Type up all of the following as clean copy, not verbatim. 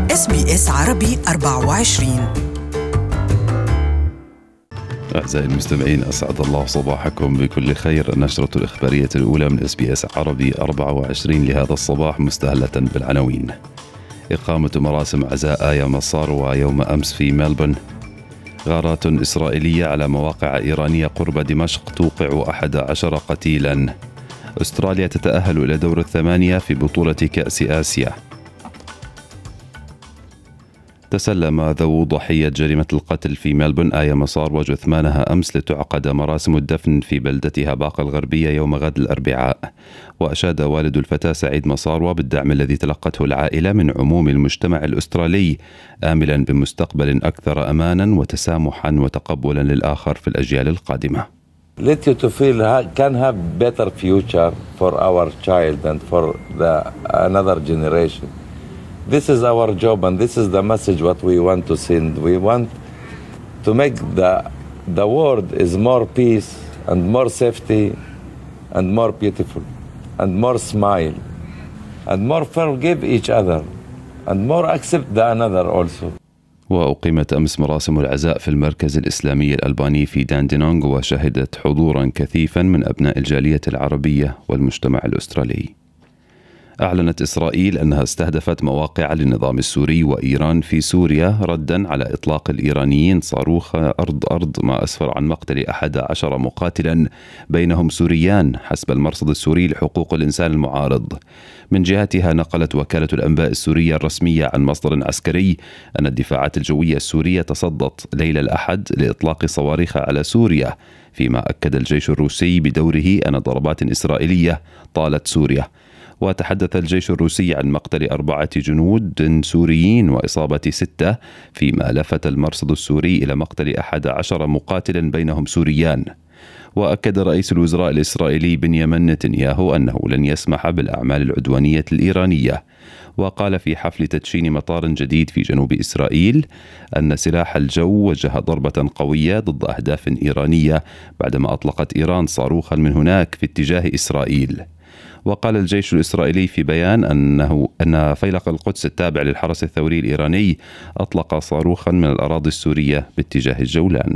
SBS عربي 24. أعزائي المستمعين، أسعد الله صباحكم بكل خير. النشرة الإخبارية الأولى من SBS عربي 24 لهذا الصباح مستهلة بالعناوين: إقامة مراسم عزاء آيا مصاروة يوم أمس في ملبورن. غارات إسرائيلية على مواقع إيرانية قرب دمشق توقع 11 قتيلا. أستراليا تتأهل إلى دور الثمانية في بطولة كأس آسيا. تسلم ذو ضحية جريمة القتل في ملبورن آيا مصار وجثمانها أمس لتعقد مراسم الدفن في بلدتها باقة الغربية يوم غد الأربعاء. وأشاد والد الفتاة سعيد مصاروة بالدعم الذي تلقته العائلة من عموم المجتمع الأسترالي، آملا بمستقبل أكثر أمانا وتسامحا وتقبلا للآخر في الأجيال القادمة. Let you to feel can have better future for our child and for another generation. This is our job and this is the message what we want to send. We want to make the world is more peace and more safety and more beautiful and more smile and more forgive each other and more accept the another also. وأقيمت أمس مراسم العزاء في المركز الإسلامي الألباني في داندينونغ، وشهدت حضورا كثيفا من أبناء الجالية العربية والمجتمع الأسترالي. أعلنت إسرائيل أنها استهدفت مواقع للنظام السوري وإيران في سوريا ردا على إطلاق الإيرانيين صاروخ أرض ما أسفر عن مقتل 11 مقاتلا بينهم سوريان حسب المرصد السوري لحقوق الإنسان المعارض. من جهتها نقلت وكالة الأنباء السورية الرسمية عن مصدر عسكري أن الدفاعات الجوية السورية تصدت ليلة الأحد لإطلاق صواريخ على سوريا، فيما أكد الجيش الروسي بدوره أن ضربات إسرائيلية طالت سوريا. وتحدث الجيش الروسي عن مقتل 4 جنود سوريين وإصابة 6، فيما لفت المرصد السوري إلى مقتل 11 مقاتلا بينهم سوريان. وأكد رئيس الوزراء الإسرائيلي بنيامين نتنياهو أنه لن يسمح بالأعمال العدوانية الإيرانية. وقال في حفل تدشين مطار جديد في جنوب إسرائيل أن سلاح الجو وجه ضربة قوية ضد أهداف إيرانية بعدما أطلقت إيران صاروخا من هناك في اتجاه إسرائيل. وقال الجيش الإسرائيلي في بيان أن فيلق القدس التابع للحرس الثوري الإيراني أطلق صاروخا من الأراضي السورية باتجاه الجولان.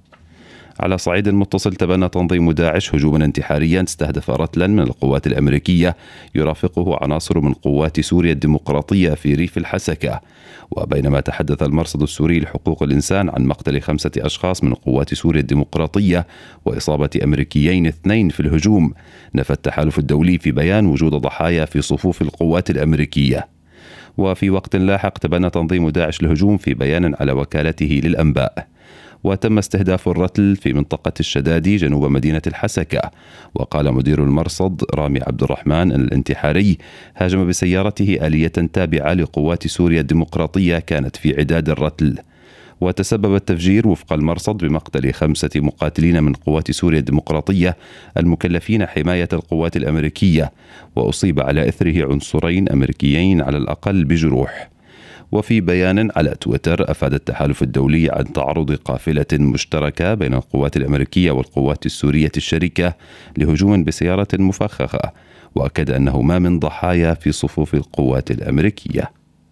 على صعيد متصل، تبنى تنظيم داعش هجوما انتحاريا استهدف رتلا من القوات الأمريكية يرافقه عناصر من قوات سوريا الديمقراطية في ريف الحسكة. وبينما تحدث المرصد السوري لحقوق الإنسان عن مقتل 5 أشخاص من قوات سوريا الديمقراطية وإصابة أمريكيين 2 في الهجوم، نفى التحالف الدولي في بيان وجود ضحايا في صفوف القوات الأمريكية. وفي وقت لاحق تبنى تنظيم داعش الهجوم في بيان على وكالته للأنباء. وتم استهداف الرتل في منطقة الشدادي جنوب مدينة الحسكة. وقال مدير المرصد رامي عبد الرحمن أن الانتحاري هاجم بسيارته آلية تابعة لقوات سوريا الديمقراطية كانت في عداد الرتل. وتسبب التفجير وفق المرصد بمقتل 5 مقاتلين من قوات سوريا الديمقراطية المكلفين حماية القوات الأمريكية، وأصيب على إثره عنصرين أمريكيين على الأقل بجروح. وفي بيان على تويتر أفاد التحالف الدولي عن تعرض قافلة مشتركة بين القوات الأمريكية والقوات السورية الشريكة لهجوم بسيارة مفخخة، وأكد أنه ما من ضحايا في صفوف القوات الأمريكية.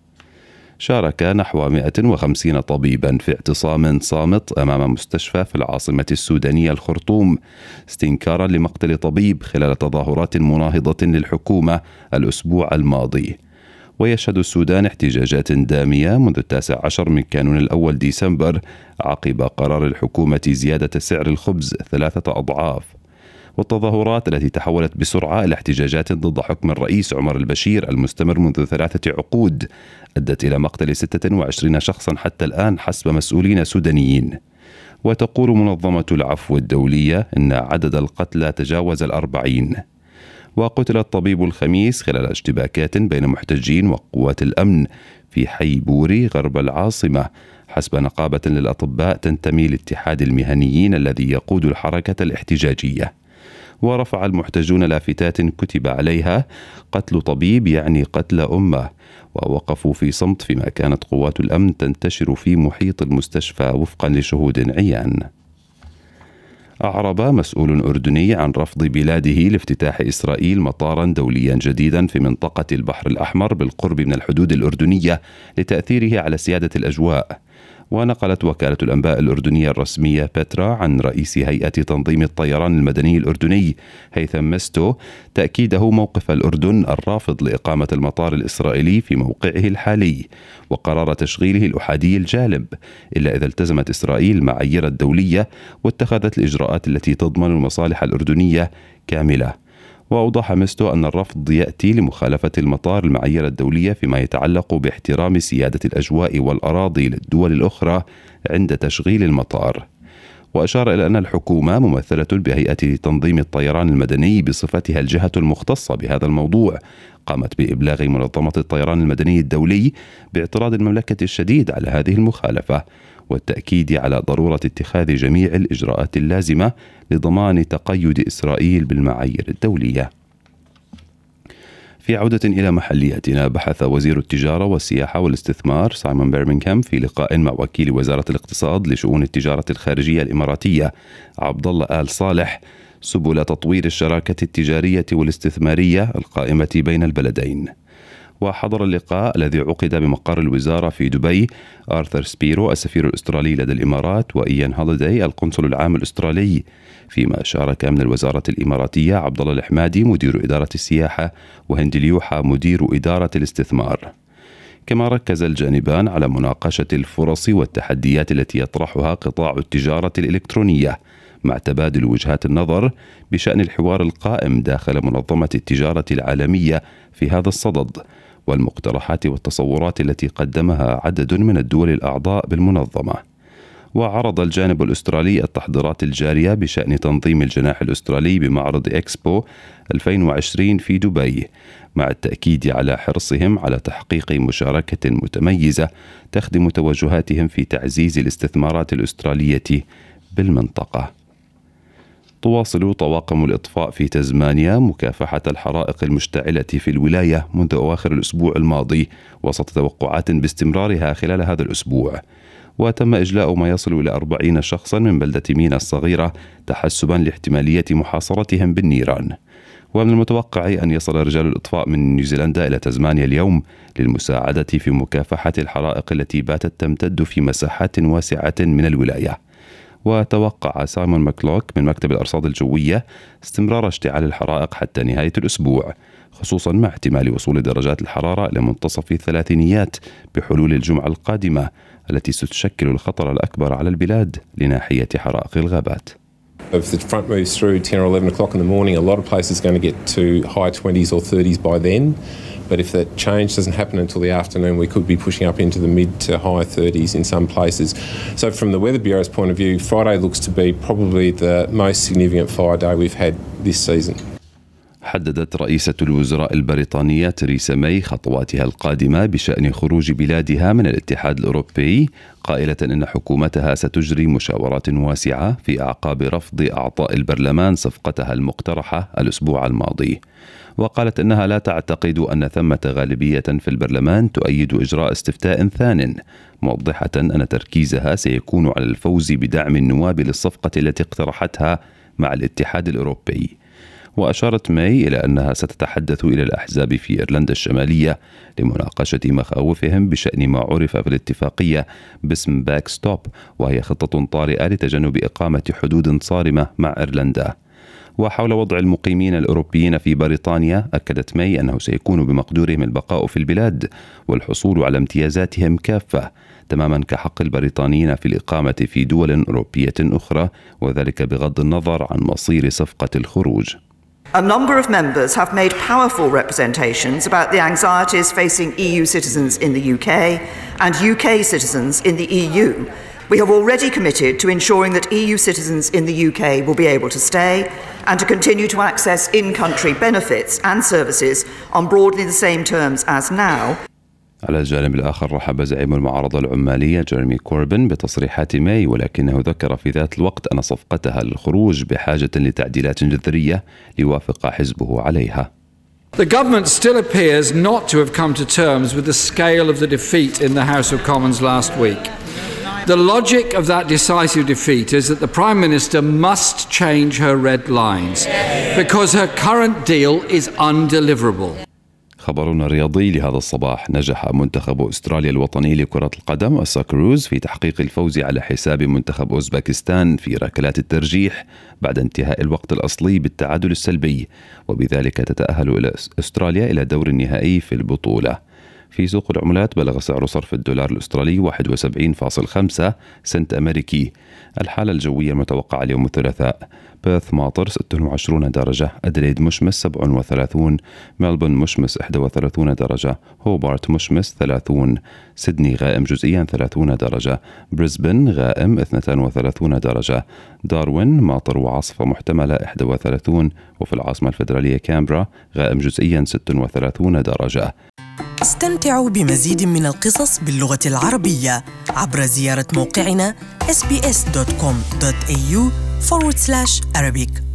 شارك نحو 150 طبيبا في اعتصام صامت أمام مستشفى في العاصمة السودانية الخرطوم استنكارا لمقتل طبيب خلال تظاهرات مناهضة للحكومة الأسبوع الماضي. ويشهد السودان احتجاجات دامية منذ 19 من كانون الأول ديسمبر عقب قرار الحكومة زيادة سعر الخبز 3 أضعاف. والتظاهرات التي تحولت بسرعة إلى احتجاجات ضد حكم الرئيس عمر البشير المستمر منذ 3 عقود أدت إلى مقتل 26 شخصا حتى الآن حسب مسؤولين سودانيين. وتقول منظمة العفو الدولية إن عدد القتلى تجاوز 40. وقتل الطبيب الخميس خلال اشتباكات بين محتجين وقوات الأمن في حي بوري غرب العاصمة حسب نقابة للأطباء تنتمي لاتحاد المهنيين الذي يقود الحركة الاحتجاجية. ورفع المحتجون لافتات كتب عليها قتل طبيب يعني قتل أمة، ووقفوا في صمت فيما كانت قوات الأمن تنتشر في محيط المستشفى وفقا لشهود عيان. أعرب مسؤول أردني عن رفض بلاده لافتتاح إسرائيل مطارا دوليا جديدا في منطقة البحر الأحمر بالقرب من الحدود الأردنية لتأثيره على سيادة الأجواء. ونقلت وكالة الأنباء الأردنية الرسمية بترا عن رئيس هيئة تنظيم الطيران المدني الأردني هيثم مستو تأكيده موقف الأردن الرافض لإقامة المطار الإسرائيلي في موقعه الحالي وقرار تشغيله الأحادي الجالب، إلا إذا التزمت إسرائيل معايير الدولية واتخذت الإجراءات التي تضمن المصالح الأردنية كاملة. وأوضح مستو أن الرفض يأتي لمخالفة المطار المعايير الدولية فيما يتعلق باحترام سيادة الأجواء والأراضي للدول الأخرى عند تشغيل المطار. وأشار إلى أن الحكومة ممثلة بهيئة تنظيم الطيران المدني بصفتها الجهة المختصة بهذا الموضوع قامت بإبلاغ منظمة الطيران المدني الدولي باعتراض المملكة الشديد على هذه المخالفة والتأكيد على ضرورة اتخاذ جميع الإجراءات اللازمة لضمان تقيد إسرائيل بالمعايير الدولية. في عودة إلى محلياتنا، بحث وزير التجارة والسياحة والاستثمار سايمون بيرمنغهام في لقاء مع وكيل وزارة الاقتصاد لشؤون التجارة الخارجية الإماراتية عبد الله آل صالح سبل تطوير الشراكة التجارية والاستثمارية القائمة بين البلدين. وحضر اللقاء الذي عقد بمقر الوزارة في دبي آرثر سبيرو السفير الأسترالي لدى الإمارات وإيان هوليداي القنصل العام الأسترالي، فيما شارك من الوزارة الإماراتية عبد الله الحمادي مدير إدارة السياحة وهند اليوحى مدير إدارة الاستثمار. كما ركز الجانبان على مناقشة الفرص والتحديات التي يطرحها قطاع التجارة الإلكترونية مع تبادل وجهات النظر بشأن الحوار القائم داخل منظمة التجارة العالمية في هذا الصدد والمقترحات والتصورات التي قدمها عدد من الدول الأعضاء بالمنظمة. وعرض الجانب الأسترالي التحضيرات الجارية بشأن تنظيم الجناح الأسترالي بمعرض إكسبو 2020 في دبي، مع التأكيد على حرصهم على تحقيق مشاركة متميزة تخدم توجهاتهم في تعزيز الاستثمارات الأسترالية بالمنطقة. تواصل طواقم الإطفاء في تزمانيا مكافحة الحرائق المشتعلة في الولاية منذ أواخر الأسبوع الماضي وسط توقعات باستمرارها خلال هذا الأسبوع. وتم إجلاء ما يصل إلى 40 شخصا من بلدة مينا الصغيرة تحسبا لاحتمالية محاصرتهم بالنيران. ومن المتوقع أن يصل رجال الإطفاء من نيوزيلندا إلى تزمانيا اليوم للمساعدة في مكافحة الحرائق التي باتت تمتد في مساحات واسعة من الولاية. وتوقع سايمون ماكلوك من مكتب الأرصاد الجوية استمرار اشتعال الحرائق حتى نهاية الأسبوع، خصوصا مع احتمال وصول درجات الحرارة إلى منتصف الثلاثينيات بحلول الجمعة القادمة التي ستشكل الخطر الأكبر على البلاد لناحية حرائق الغابات. If the front moves through 10 or 11 o'clock in the morning, a lot of places are going to get to high 20s or 30s by then. But if that change doesn't happen until the afternoon, we could be pushing up into the mid to high 30s in some places. So from the Weather Bureau's point of view, Friday looks to be probably the most significant fire day we've had this season. حددت رئيسة الوزراء البريطانية تريسا ماي خطواتها القادمة بشأن خروج بلادها من الاتحاد الأوروبي، قائلة إن حكومتها ستجري مشاورات واسعة في أعقاب رفض أعضاء البرلمان صفقتها المقترحة الأسبوع الماضي. وقالت إنها لا تعتقد أن ثمة غالبية في البرلمان تؤيد إجراء استفتاء ثان، موضحة أن تركيزها سيكون على الفوز بدعم النواب للصفقة التي اقترحتها مع الاتحاد الأوروبي. وأشارت ماي إلى أنها ستتحدث إلى الأحزاب في إيرلندا الشمالية لمناقشة مخاوفهم بشأن ما عرف في الاتفاقية باسم باك ستوب، وهي خطة طارئة لتجنب إقامة حدود صارمة مع إيرلندا. وحول وضع المقيمين الأوروبيين في بريطانيا، أكدت ماي أنه سيكون بمقدورهم البقاء في البلاد والحصول على امتيازاتهم كافة، تماما كحق البريطانيين في الإقامة في دول أوروبية أخرى، وذلك بغض النظر عن مصير صفقة الخروج. A number of members have made powerful representations about the anxieties facing EU citizens in the UK and UK citizens in the EU. We have already committed to ensuring that EU citizens in the UK will be able to stay and to continue to access in-country benefits and services on broadly the same terms as now. على الجانب الآخر، رحب زعيم المعارضة العمالية جيرمي كوربن بتصريحات ماي، ولكنه ذكر في ذات الوقت أن صفقتها للخروج بحاجة لتعديلات جذرية ليوافق حزبه عليها. The government still appears not to have come to terms with the scale of the defeat in the House of Commons last week. The logic of that decisive defeat is that the Prime Minister must change her red lines because her current deal is undeliverable. خبرنا الرياضي لهذا الصباح: نجح منتخب أستراليا الوطني لكرة القدم الساكروز في تحقيق الفوز على حساب منتخب أوزبكستان في ركلات الترجيح بعد انتهاء الوقت الأصلي بالتعادل السلبي، وبذلك تتأهل إلى أستراليا إلى دور النهائي في البطولة. في سوق العملات بلغ سعر صرف الدولار الأسترالي 71.5 سنت أمريكي. الحالة الجوية المتوقعة اليوم الثلاثاء: بيرث ماطر 26 درجة، أدليد مشمس 37، ملبون مشمس 31 درجة، هوبارت مشمس 30، سيدني غائم جزئيا 30 درجة، بريسبن غائم 32 درجة، داروين ماطر وعاصفة محتملة 31، وفي العاصمة الفيدرالية كامبرا غائم جزئيا 36 درجة. استمتعوا بمزيد من القصص باللغة العربية عبر زيارة موقعنا sbs.com.au/Arabic.